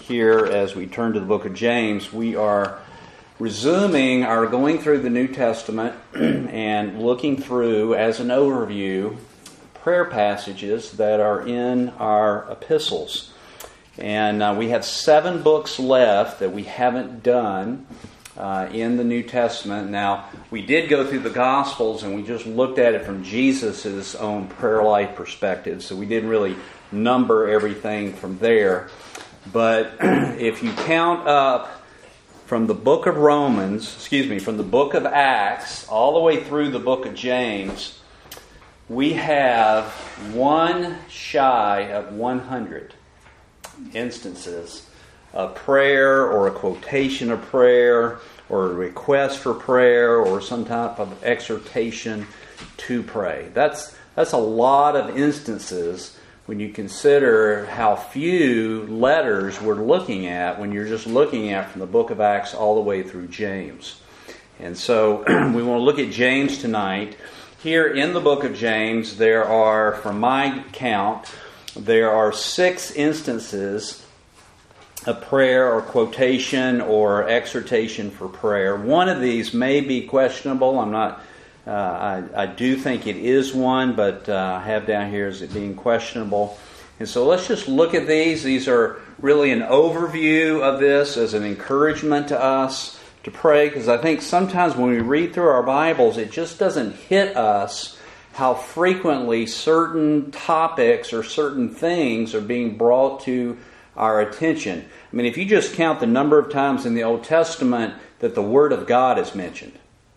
here as we turn to the book of James. We are resuming our going through the New Testament and looking through, as an overview, prayer passages that are in our epistles. And we have 7 books left that we haven't done in the New Testament. Now, we did go through the Gospels and we just looked at it from Jesus' own prayer life perspective, so we didn't really number everything from there. But if you count up from the book of from the book of Acts, all the way through the book of James, we have one shy of 100 instances of prayer, or a quotation of prayer, or a request for prayer, or some type of exhortation to pray. That's a lot of instances when you consider how few letters we're looking at when you're just looking at from the book of Acts all the way through James. And so we want to look at James tonight. Here in the book of James, there are, from my count, there are 6 instances of prayer or quotation or exhortation for prayer. One of these may be questionable. I do think it is one, but I have down here as it being questionable. And so let's just look at these. These are really an overview of this as an encouragement to us to pray, because I think sometimes when we read through our Bibles, it just doesn't hit us how frequently certain topics or certain things are being brought to our attention. I mean, if you just count the number of times in the Old Testament that the Word of God is mentioned,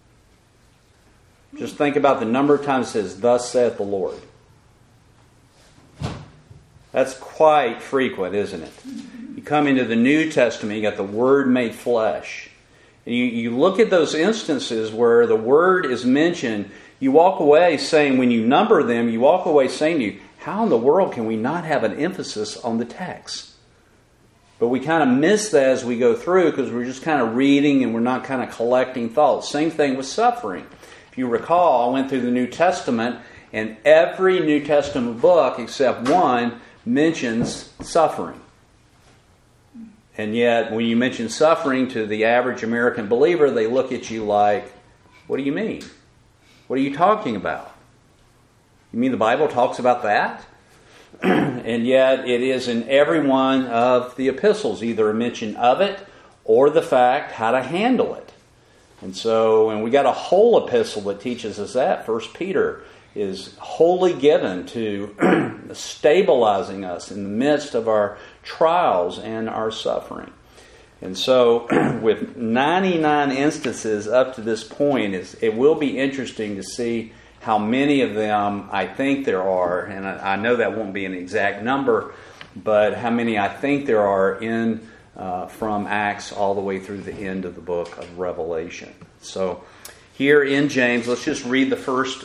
just think about the number of times it says, "Thus saith the Lord." That's quite frequent, isn't it? You come into the New Testament, you got the Word made flesh. And you look at those instances where the Word is mentioned, you walk away saying, when you number them, you walk away saying to you, how in the world can we not have an emphasis on the text? But we kind of miss that as we go through because we're just kind of reading and we're not kind of collecting thoughts. Same thing with suffering. If you recall, I went through the New Testament, and every New Testament book except one mentions suffering. And yet, when you mention suffering to the average American believer, they look at you like, what do you mean? What are you talking about? You mean the Bible talks about that? And yet, it is in every one of the epistles, either a mention of it or the fact how to handle it. And we got a whole epistle that teaches us that. 1 Peter is wholly given to stabilizing us in the midst of our trials and our suffering. And so, with 99 instances up to this point, it will be interesting to see how many of them I think there are, and I know that won't be an exact number, but how many I think there are in from Acts all the way through the end of the book of Revelation. So here in James, let's just read the first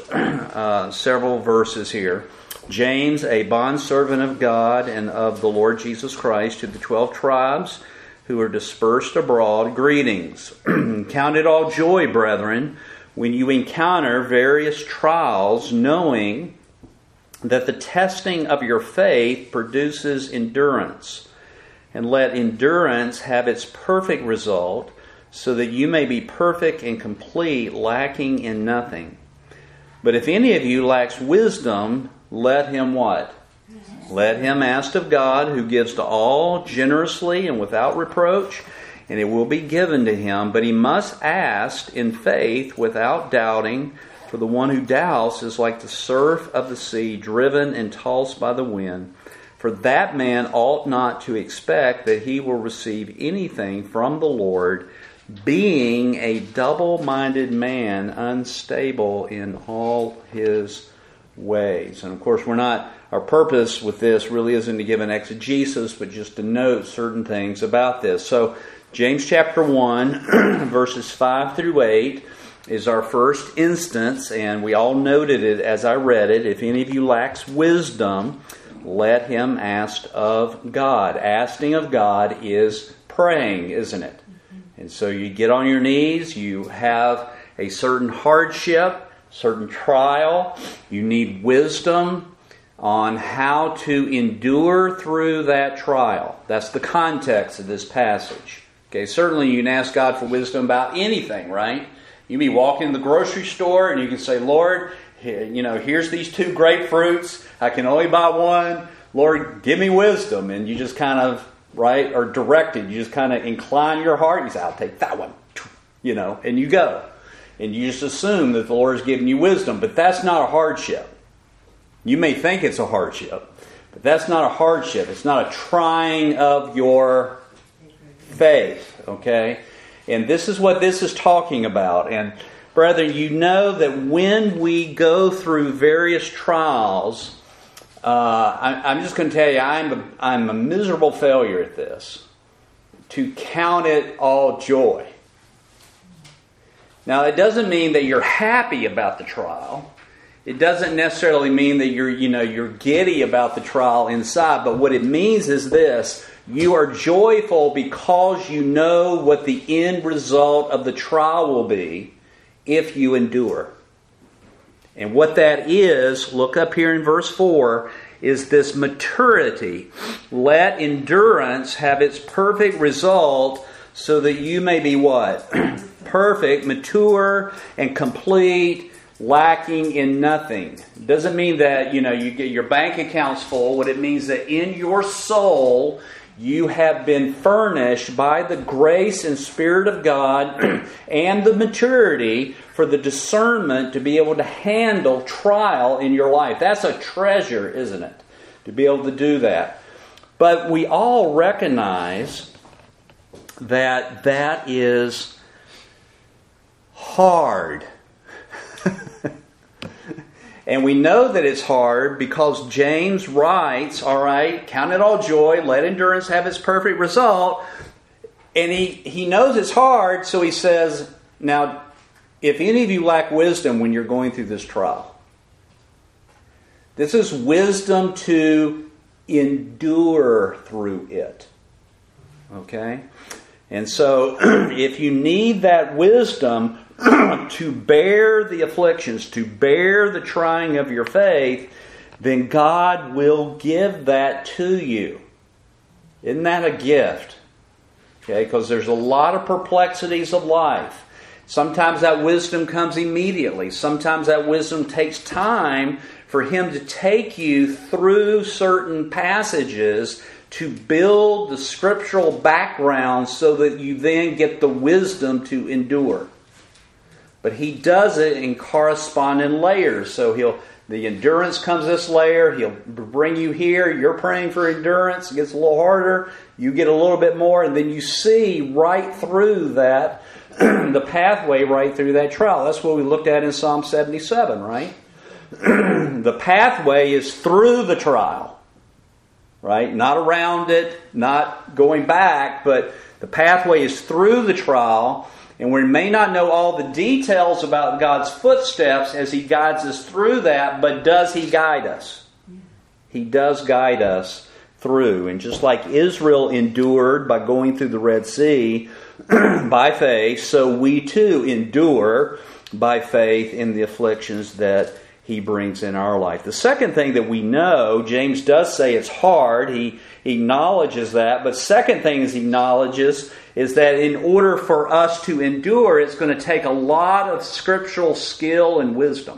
several verses here. James, a bondservant of God and of the Lord Jesus Christ, to the 12 tribes who are dispersed abroad, greetings. Count it all joy, brethren, when you encounter various trials, knowing that the testing of your faith produces endurance. And let endurance have its perfect result, so that you may be perfect and complete, lacking in nothing. But if any of you lacks wisdom, let him what? Let him ask of God, who gives to all generously and without reproach, and it will be given to him. But he must ask in faith without doubting, for the one who doubts is like the surf of the sea, driven and tossed by the wind. For that man ought not to expect that he will receive anything from the Lord, being a double-minded man, unstable in all his ways. And of course, our purpose with this really isn't to give an exegesis, but just to note certain things about this. So, James chapter 1, verses 5 through 8 is our first instance, and we all noted it as I read it. If any of you lacks wisdom, let him ask of God. Asking of God is praying, isn't it? And so you get on your knees, you have a certain hardship, certain trial, you need wisdom. on how to endure through that trial. That's the context of this passage. Okay, certainly you can ask God for wisdom about anything, right? You can be walking in the grocery store and you can say, Lord, here's these 2 grapefruits. I can only buy one. Lord, give me wisdom. And you just kind of, right, are directed. You just kind of incline your heart. You say, I'll take that one. And you go. And you just assume that the Lord has given you wisdom. But that's not a hardship. You may think it's a hardship, but that's not a hardship. It's not a trying of your faith, okay? And this is what this is talking about. And brethren, you know that when we go through various trials, I'm just going to tell you, I'm a miserable failure at this. To count it all joy. Now, it doesn't mean that you're happy about the trial. It doesn't necessarily mean that you're giddy about the trial inside. But what it means is this: you are joyful because you know what the end result of the trial will be if you endure. And what that is, look up here in verse 4, is this maturity. Let endurance have its perfect result so that you may be what? Perfect, mature, and complete, lacking in nothing. It doesn't mean that, you get your bank accounts full. What it means that in your soul, you have been furnished by the grace and Spirit of God and the maturity for the discernment to be able to handle trial in your life. That's a treasure, isn't it? To be able to do that. But we all recognize that that is hard. And we know that it's hard because James writes, all right, count it all joy, let endurance have its perfect result. And he knows it's hard, so he says, now, if any of you lack wisdom when you're going through this trial, this is wisdom to endure through it. Okay? And so, if you need that wisdom to bear the afflictions, to bear the trying of your faith, then God will give that to you. Isn't that a gift? Okay, because there's a lot of perplexities of life. Sometimes that wisdom comes immediately. Sometimes that wisdom takes time for Him to take you through certain passages to build the scriptural background so that you then get the wisdom to endure. But He does it in corresponding layers. So the endurance comes this layer. He'll bring you here. You're praying for endurance. It gets a little harder. You get a little bit more. And then you see right through that, the pathway right through that trial. That's what we looked at in Psalm 77, right? The pathway is through the trial. Right? Not around it, not going back, but the pathway is through the trial. And we may not know all the details about God's footsteps as He guides us through that, but does He guide us? He does guide us through. And just like Israel endured by going through the Red Sea by faith, so we too endure by faith in the afflictions that He brings in our life. The second thing that we know, James does say it's hard. He acknowledges that. But second thing he acknowledges is that in order for us to endure, it's going to take a lot of scriptural skill and wisdom.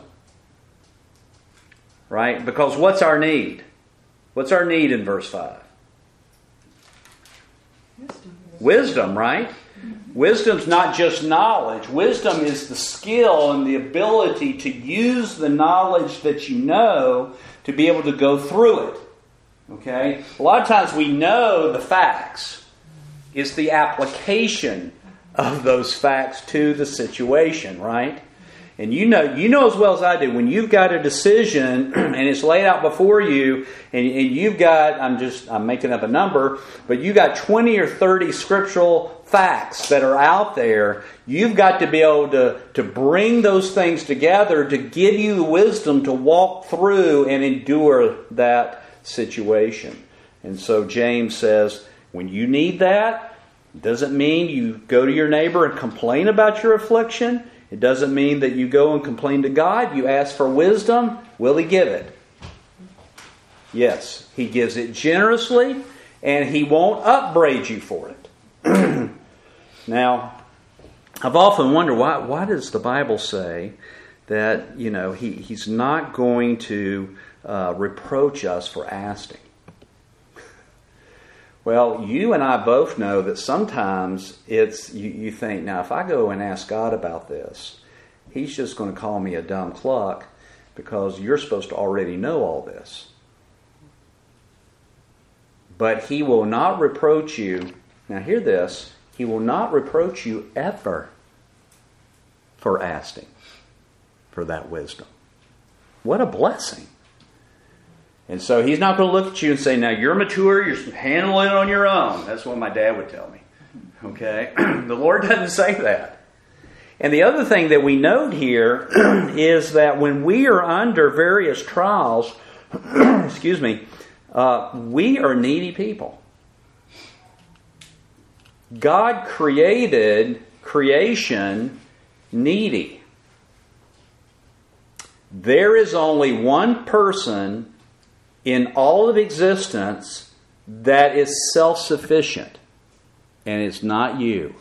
Right? Because what's our need? What's our need in verse 5? Wisdom, right? Wisdom's not just knowledge. Wisdom is the skill and the ability to use the knowledge that you know to be able to go through it. Okay? A lot of times we know the facts. It's the application of those facts to the situation, right? And you know as well as I do, when you've got a decision and it's laid out before you, and you've got, I'm making up a number, but you've got 20 or 30 scriptural facts that are out there, you've got to be able to bring those things together to give you the wisdom to walk through and endure that situation. And so James says, when you need that, it doesn't mean you go to your neighbor and complain about your affliction. It doesn't mean that you go and complain to God. You ask for wisdom. Will He give it? Yes, He gives it generously, and He won't upbraid you for it. Now, I've often wondered, why does the Bible say that, He's not going to reproach us for asking? Well, you and I both know that sometimes you think, now if I go and ask God about this, He's just going to call me a dumb cluck because you're supposed to already know all this. But He will not reproach you. Now hear this. He will not reproach you ever for asking for that wisdom. What a blessing. And so He's not going to look at you and say, now you're mature, you're handling it on your own. That's what my dad would tell me. Okay? The Lord doesn't say that. And the other thing that we note here is that when we are under various trials, excuse me, we are needy people. God created creation needy. There is only one person in all of existence that is self-sufficient, and it's not you.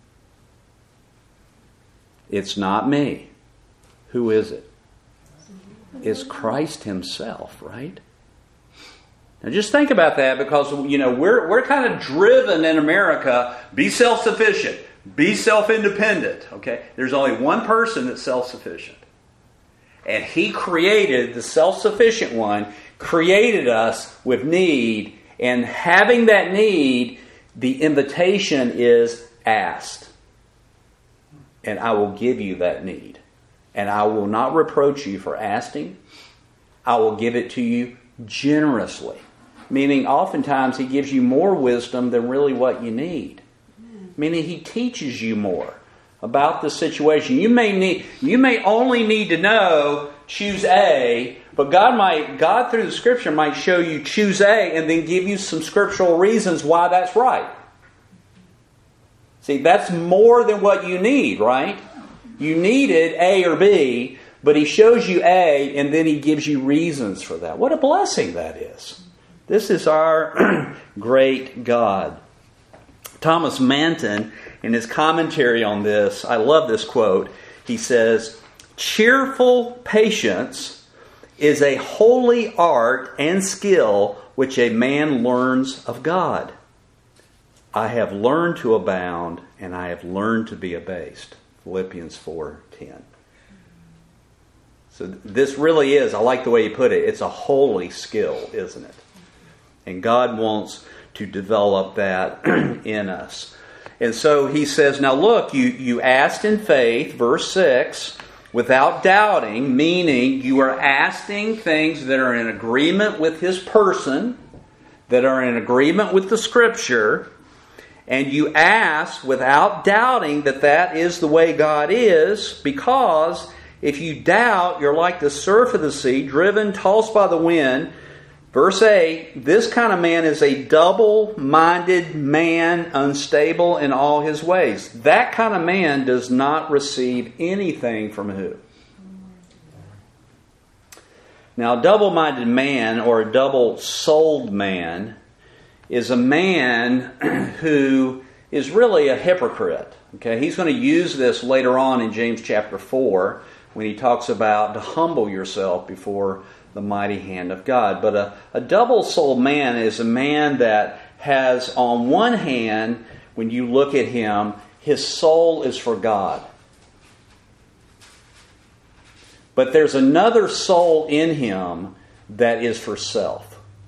It's not me. Who is it? It's Christ Himself, right? Now just think about that, because we're kind of driven in America, be self-sufficient, be self-independent. Okay? There's only one person that's self-sufficient. And He created the self-sufficient one, created us with need, and having that need, the invitation is asked. And I will give you that need. And I will not reproach you for asking. I will give it to you generously. Meaning oftentimes He gives you more wisdom than really what you need. Meaning He teaches you more about the situation. You may only need to know, choose A, but God through the Scripture might show you choose A and then give you some scriptural reasons why that's right. See, that's more than what you need, right? You needed A or B, but He shows you A and then He gives you reasons for that. What a blessing that is. This is our great God. Thomas Manton, in his commentary on this, I love this quote. He says, "Cheerful patience is a holy art and skill which a man learns of God. I have learned to abound, and I have learned to be abased." Philippians 4:10. So this really is, I like the way you put it, it's a holy skill, isn't it? And God wants to develop that in us. And so He says, now look, you asked in faith, verse 6, without doubting, meaning you are asking things that are in agreement with His person, that are in agreement with the Scripture, and you ask without doubting that that is the way God is, because if you doubt, you're like the surf of the sea, driven, tossed by the wind. Verse 8, this kind of man is a double-minded man, unstable in all his ways. That kind of man does not receive anything from who? Now, a double-minded man or a double-souled man is a man who is really a hypocrite. Okay, he's going to use this later on in James chapter 4 when he talks about to humble yourself before the mighty hand of God. But a double-souled man is a man that has, on one hand, when you look at him, his soul is for God. But there's another soul in him that is for self.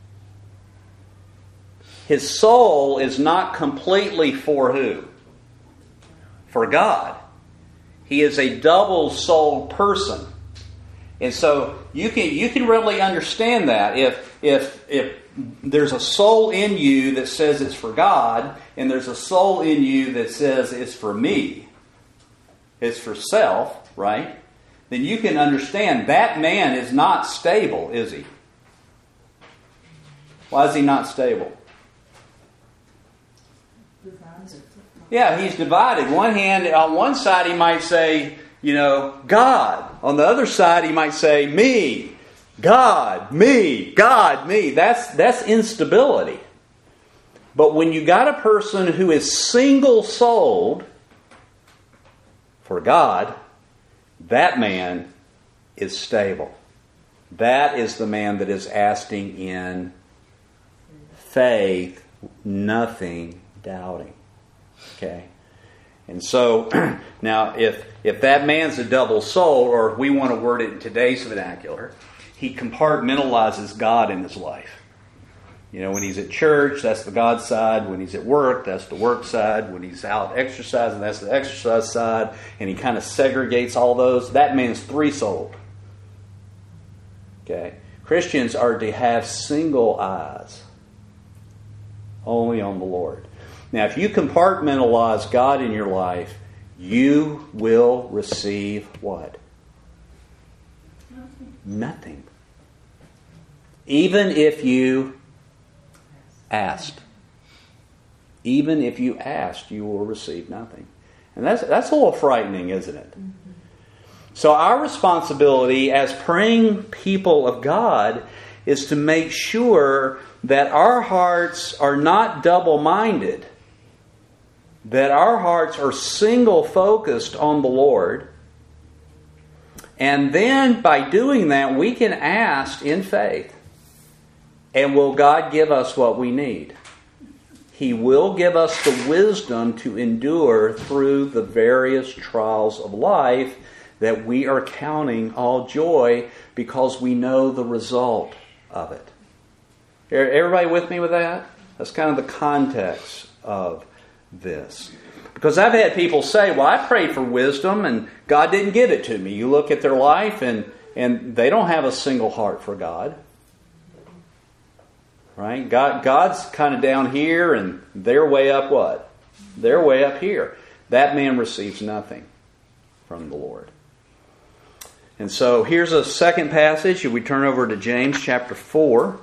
His soul is not completely for who? For God. He is a double-souled person. And so you can really understand that if there's a soul in you that says it's for God, and there's a soul in you that says it's for me, it's for self, right? Then you can understand that man is not stable, is he? Why is he not stable? Yeah, he's divided. On one side he might say, God. On the other side he might say, me. God, me. That's instability. But when you got a person who is single-souled for God, that man is stable. That is the man that is asking in faith, nothing doubting. Okay? And so, now if that man's a double soul, or if we want to word it in today's vernacular, he compartmentalizes God in his life. You know, when he's at church, that's the God side. When he's at work, that's the work side. When he's out exercising, that's the exercise side. And he kind of segregates all those. That man's three-souled. Okay? Christians are to have single eyes. Only on the Lord. Now, if you compartmentalize God in your life, you will receive what? Nothing. Even if you asked. Even if you asked, you will receive nothing. And that's a little frightening, isn't it? Mm-hmm. So our responsibility as praying people of God is to make sure that our hearts are not double-minded, that our hearts are single-focused on the Lord. And then by doing that, we can ask in faith. And will God give us what we need? He will give us the wisdom to endure through the various trials of life that we are counting all joy because we know the result of it. Everybody with me with that? That's kind of the context of this. Because I've had people say, well, I prayed for wisdom and God didn't give it to me. You look at their life and they don't have a single heart for God. Right? God's kind of down here and they're way up what? They're way up here. That man receives nothing from the Lord. And so here's a second passage. We turn over to James chapter 4,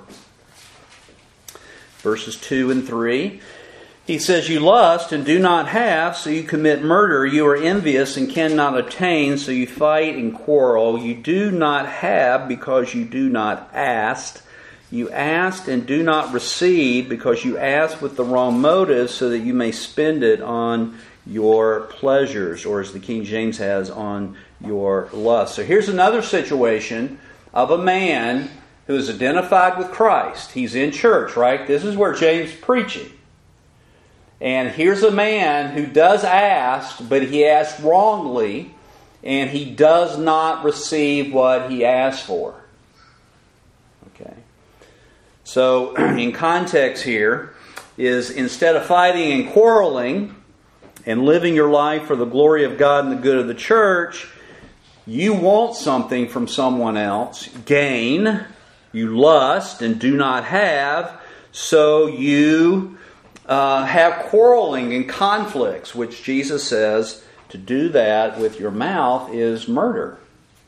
verses 2 and 3. He says, you lust and do not have, so you commit murder. You are envious and cannot obtain, so you fight and quarrel. You do not have because you do not ask. You asked and do not receive because you ask with the wrong motives so that you may spend it on your pleasures, or as the King James has, on your lust. So here's another situation of a man who is identified with Christ. He's in church, right? This is where James is preaching. And here's a man who does ask, but he asked wrongly, and he does not receive what he asked for. Okay. So, in context here, is instead of fighting and quarreling and living your life for the glory of God and the good of the church, you want something from someone else, gain, you lust and do not have, so you have quarreling and conflicts, which Jesus says to do that with your mouth is murder.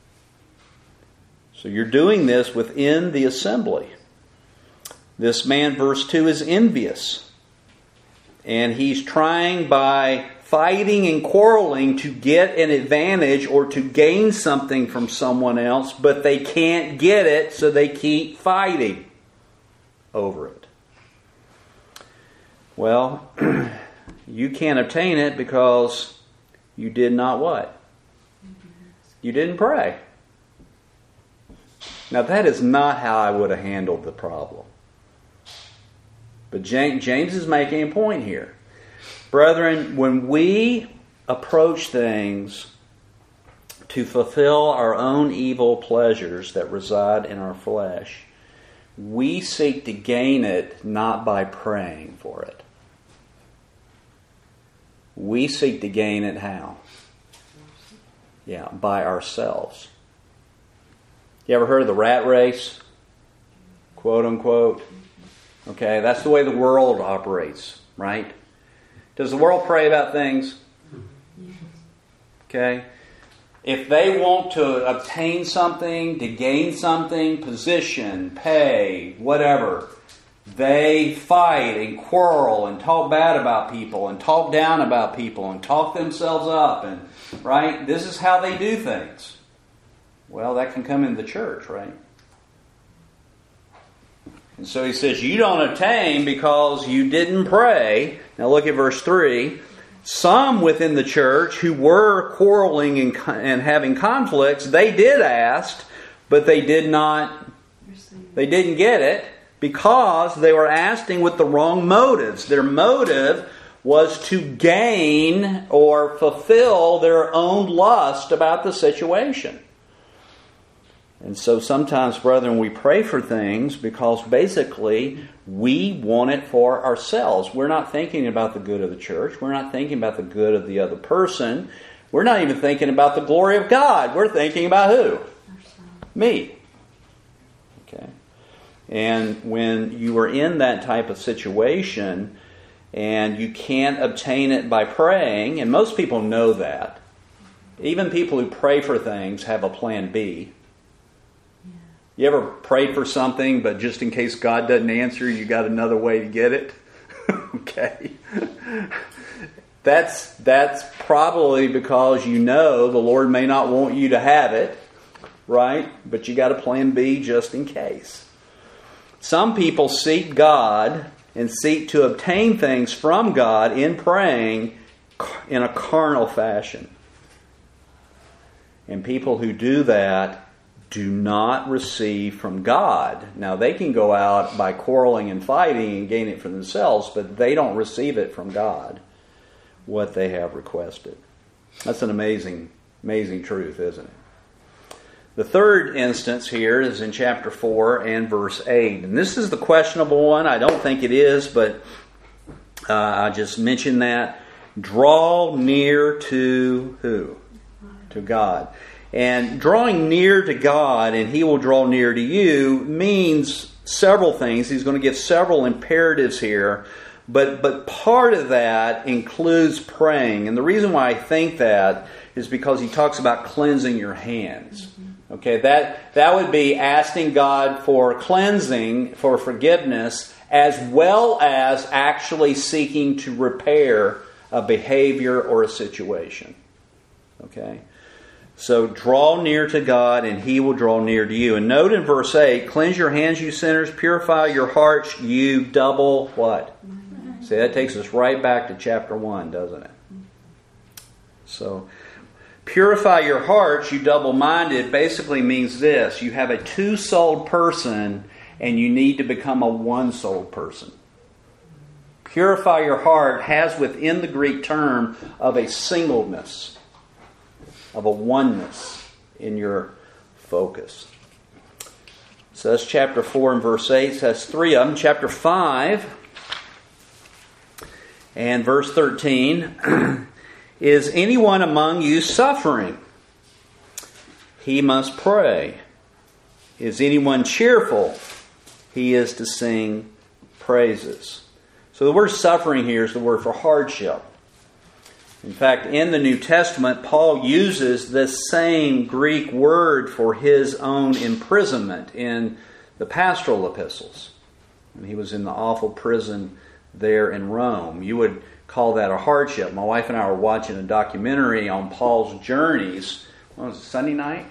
So you're doing this within the assembly. This man, verse 2, is envious. And he's trying by fighting and quarreling to get an advantage or to gain something from someone else, but they can't get it, so they keep fighting over it. Well, you can't obtain it because you did not what? You didn't pray. Now that is not how I would have handled the problem. But James is making a point here. Brethren, when we approach things to fulfill our own evil pleasures that reside in our flesh, we seek to gain it not by praying for it. We seek to gain it how? Yeah, by ourselves. You ever heard of the rat race? Quote unquote. Okay, that's the way the world operates, right? Does the world pray about things? Okay. If they want to obtain something, to gain something, position, pay, whatever, they fight and quarrel and talk bad about people and talk down about people and talk themselves up, and right? This is how they do things. Well, that can come in the church, right? And so he says, you don't obtain because you didn't pray. Now look at verse 3. Some within the church who were quarreling and having conflicts, they did ask, but they didn't get it because they were asking with the wrong motives. Their motive was to gain or fulfill their own lust about the situation. And so sometimes, brethren, we pray for things because basically we want it for ourselves. We're not thinking about the good of the church. We're not thinking about the good of the other person. We're not even thinking about the glory of God. We're thinking about who? Me. Okay. And when you are in that type of situation and you can't obtain it by praying, and most people know that. Even people who pray for things have a plan B. You ever prayed for something, but just in case God doesn't answer, you got another way to get it? Okay. That's probably because you know the Lord may not want you to have it, right? But you got a plan B just in case. Some people seek God and seek to obtain things from God in praying in a carnal fashion. And people who do that do not receive from God. Now, they can go out by quarreling and fighting and gain it for themselves, but they don't receive it from God, what they have requested. That's an amazing, amazing truth, isn't it? The third instance here is in chapter 4 and verse 8. And this is the questionable one. I don't think it is, but I just mentioned that. Draw near to who? To God. And drawing near to God and He will draw near to you means several things. He's going to give several imperatives here. But part of that includes praying. And the reason why I think that is because he talks about cleansing your hands. Okay, that would be asking God for cleansing, for forgiveness, as well as actually seeking to repair a behavior or a situation. Okay? So draw near to God and He will draw near to you. And note in verse 8, cleanse your hands, you sinners, purify your hearts, you double what? See, that takes us right back to chapter 1, doesn't it? So, purify your hearts, you double-minded, basically means this. You have a two-souled person and you need to become a one-souled person. Purify your heart has within the Greek term of a singleness, of a oneness in your focus. So that's chapter 4 and verse 8. So that's three of them. Chapter 5 and verse 13. Is anyone among you suffering? He must pray. Is anyone cheerful? He is to sing praises. So the word suffering here is the word for hardship. In fact, in the New Testament, Paul uses this same Greek word for his own imprisonment in the pastoral epistles. When he was in the awful prison there in Rome. You would call that a hardship. My wife and I were watching a documentary on Paul's journeys. What was it, Sunday night?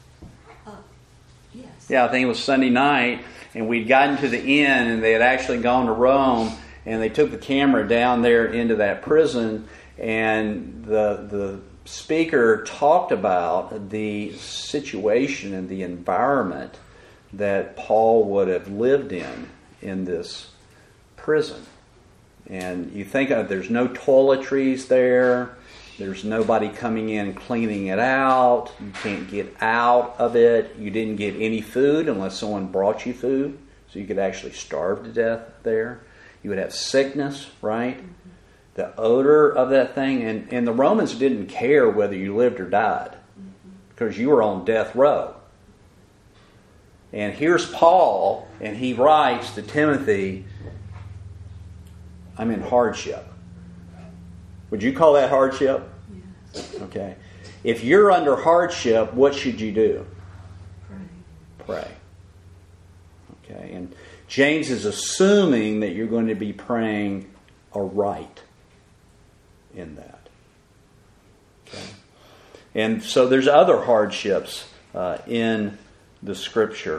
Yes. Yeah, I think it was Sunday night. And we'd gotten to the inn and they had actually gone to Rome. And they took the camera down there into that prison. And the speaker talked about the situation and the environment that Paul would have lived in this prison. And you think of, there's no toiletries there. There's nobody coming in and cleaning it out. You can't get out of it. You didn't get any food unless someone brought you food. So you could actually starve to death there. You would have sickness, right? Mm-hmm. The odor of that thing. And the Romans didn't care whether you lived or died. Because you were on death row. And here's Paul, and he writes to Timothy, I'm in hardship. Would you call that hardship? Yes. Okay. If you're under hardship, what should you do? Pray. Okay. And James is assuming that you're going to be praying aright in that. Okay. And so there's other hardships in the Scripture.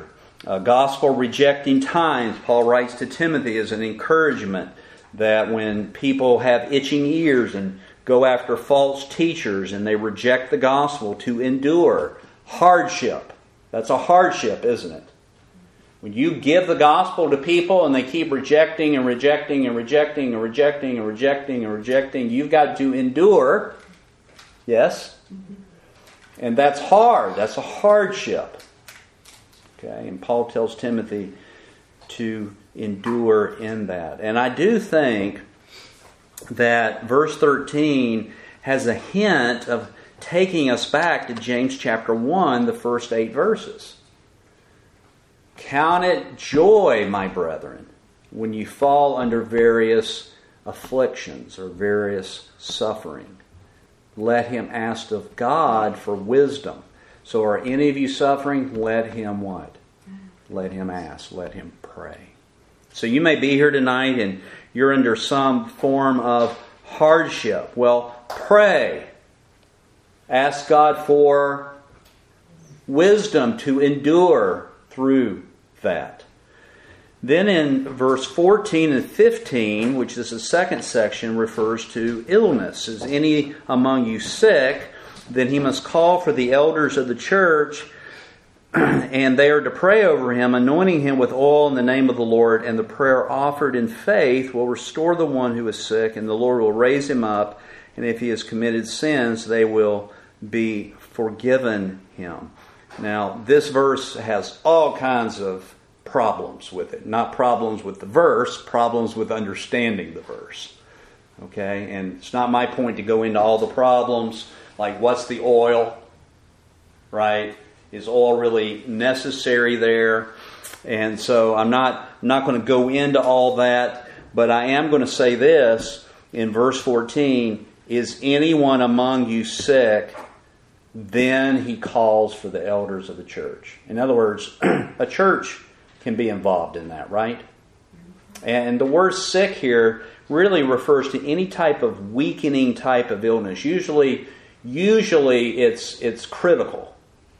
Gospel rejecting times, Paul writes to Timothy as an encouragement that when people have itching ears and go after false teachers and they reject the gospel, to endure hardship. That's a hardship, isn't it? When you give the gospel to people and they keep rejecting and rejecting and rejecting and rejecting and rejecting and rejecting, you've got to endure. Yes? And that's hard. That's a hardship. Okay, and Paul tells Timothy to endure in that. And I do think that verse 13 has a hint of taking us back to James chapter 1, the first 8 verses. Count it joy, my brethren, when you fall under various afflictions or various suffering. Let him ask of God for wisdom. So are any of you suffering? Let him what? Let him ask. Let him pray. So you may be here tonight and you're under some form of hardship. Well, pray. Ask God for wisdom to endure through that. Then in verse 14 and 15, which is the second section, refers to illness. Is any among you sick? Then he must call for the elders of the church, and they are to pray over him, anointing him with oil in the name of the Lord, and the prayer offered in faith will restore the one who is sick, and the Lord will raise him up, and if he has committed sins, they will be forgiven him. Now, this verse has all kinds of problems with it. Not problems with the verse, problems with understanding the verse. Okay? And it's not my point to go into all the problems, like what's the oil, right? Is oil really necessary there? And so I'm not going to go into all that, but I am going to say this in verse 14, is anyone among you sick? Then he calls for the elders of the church. In other words, a church can be involved in that, right? And the word sick here really refers to any type of weakening type of illness. Usually it's critical.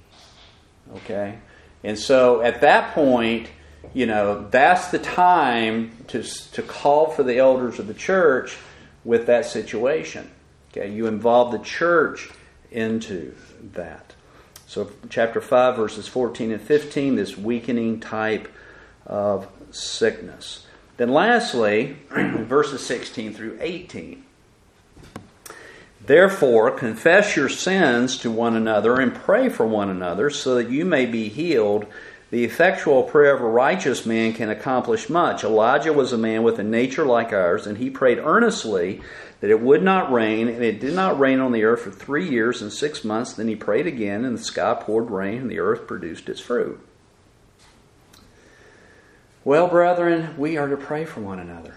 Okay? And so at that point, that's the time to call for the elders of the church with that situation. Okay? You involve the church into that. So chapter 5, verses 14 and 15, this weakening type of sickness. Then lastly, verses 16 through 18. Therefore, confess your sins to one another and pray for one another so that you may be healed. The effectual prayer of a righteous man can accomplish much. Elijah was a man with a nature like ours, and he prayed earnestly that it would not rain, and it did not rain on the earth for 3 years and 6 months. Then he prayed again, and the sky poured rain, and the earth produced its fruit. Well, brethren, we are to pray for one another.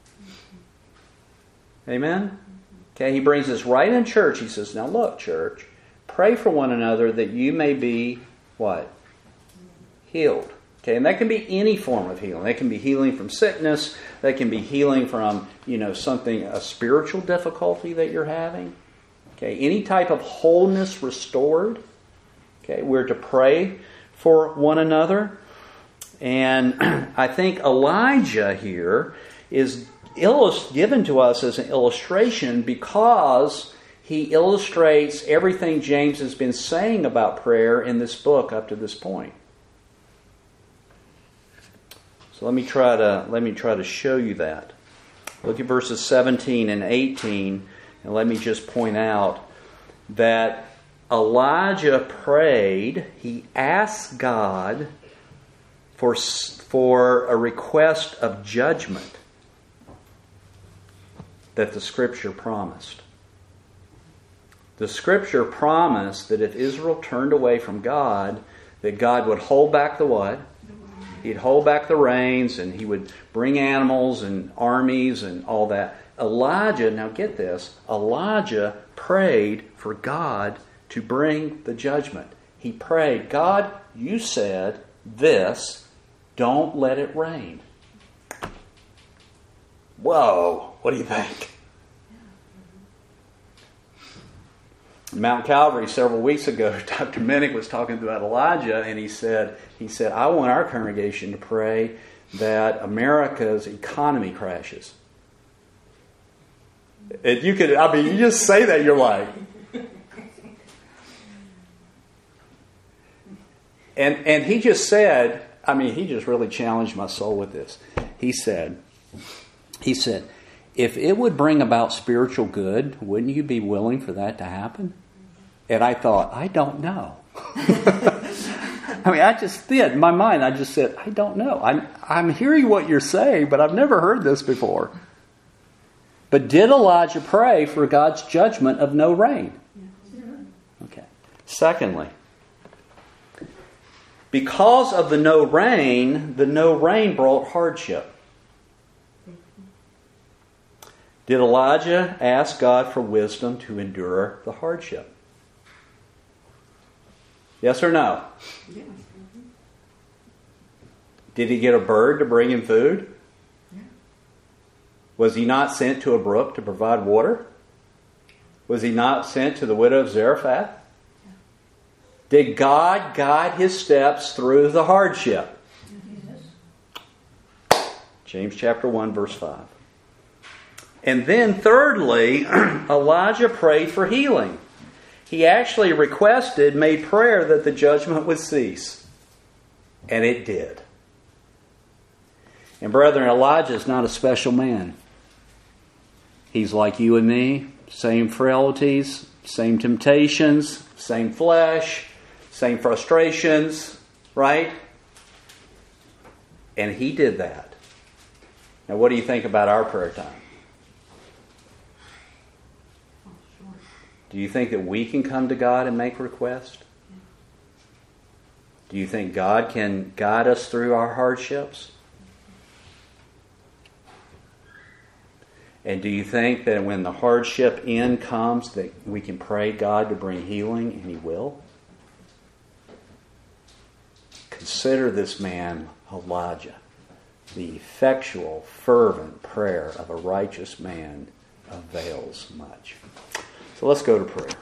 Amen? Okay, he brings us right in church. He says, now look, church, pray for one another that you may be, what? Healed. Okay, and that can be any form of healing. That can be healing from sickness. That can be healing from, a spiritual difficulty that you're having. Okay, any type of wholeness restored. Okay, we're to pray for one another. And I think Elijah here is given to us as an illustration because he illustrates everything James has been saying about prayer in this book up to this point. So let me try to show you that. Look at verses 17 and 18, and let me just point out that Elijah prayed. He asked God for a request of judgment that the Scripture promised. The Scripture promised that if Israel turned away from God, that God would hold back the what? He'd hold back the rains, and he would bring animals and armies and all that. Elijah, now get this, Elijah prayed for God to bring the judgment. He prayed, God, you said this, don't let it rain. Whoa, what do you think? Mount Calvary several weeks ago, Dr. Minnick was talking about Elijah, and he said, I want our congregation to pray that America's economy crashes. You just say that, you're like... And he just said, he just really challenged my soul with this. He said, if it would bring about spiritual good, wouldn't you be willing for that to happen? And I thought, I don't know. I just did. In my mind, I just said, I don't know. I'm hearing what you're saying, but I've never heard this before. But did Elijah pray for God's judgment of no rain? Okay. Secondly, because of the no rain brought hardship. Did Elijah ask God for wisdom to endure the hardship? Yes or no? Yes. Did he get a bird to bring him food? Yeah. Was he not sent to a brook to provide water? Was he not sent to the widow of Zarephath? Yeah. Did God guide his steps through the hardship? Yes. James chapter 1, verse 5. And then thirdly, Elijah prayed for healing. He actually made prayer that the judgment would cease. And it did. And brethren, Elijah is not a special man. He's like you and me. Same frailties, same temptations, same flesh, same frustrations, right? And he did that. Now what do you think about our prayer time? Do you think that we can come to God and make requests? Do you think God can guide us through our hardships? And do you think that when the hardship end comes that we can pray God to bring healing, and He will? Consider this man, Elijah. The effectual, fervent prayer of a righteous man avails much. So let's go to prayer.